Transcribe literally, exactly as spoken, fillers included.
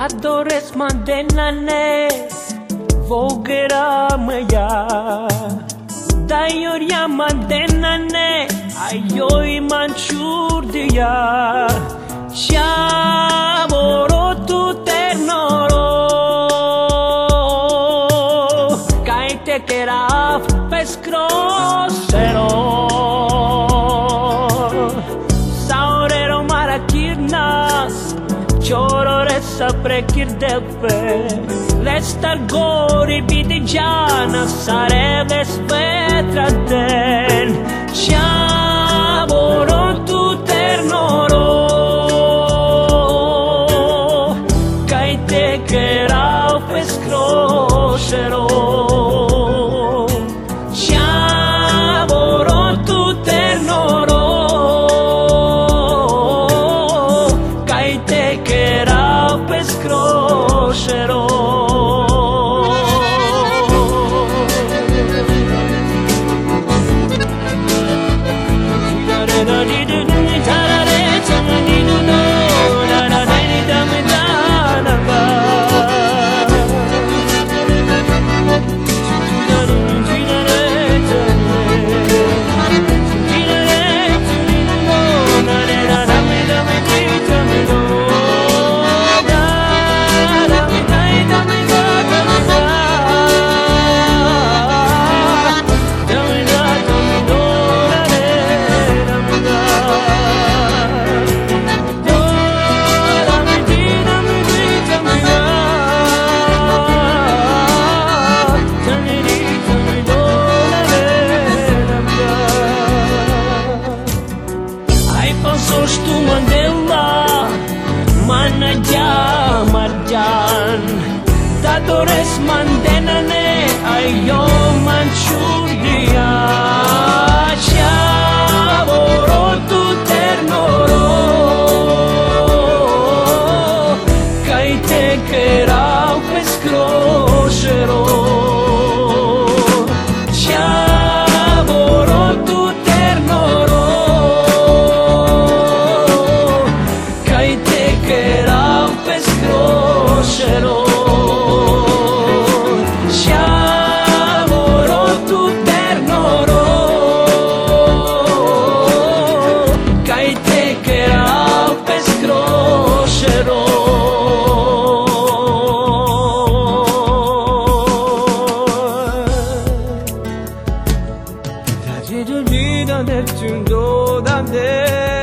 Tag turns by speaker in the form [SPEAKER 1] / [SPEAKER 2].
[SPEAKER 1] Ta doresc mandenane Vogera măia Dai oria mandenane Aioi manciurdia Ciavoro tu ternoro Caite che raf pescrosero Saurero marakirnas Ciorore saprekir depe Lestar gori bidigiana Sareves vetra den Ciavoro tu ternoro Caite che rau pescrosero Ciavoro tu ternoro Caite che rau pescrosero Tu mandela manaja marjan Ta doresc mandenane Aio manciurdia Ciavoro tu ternoro Caite che rau pescrosero Ciavoro tu ternoro Ciavoro tu ternoro Caite che rau pescrosero Da di da di da da da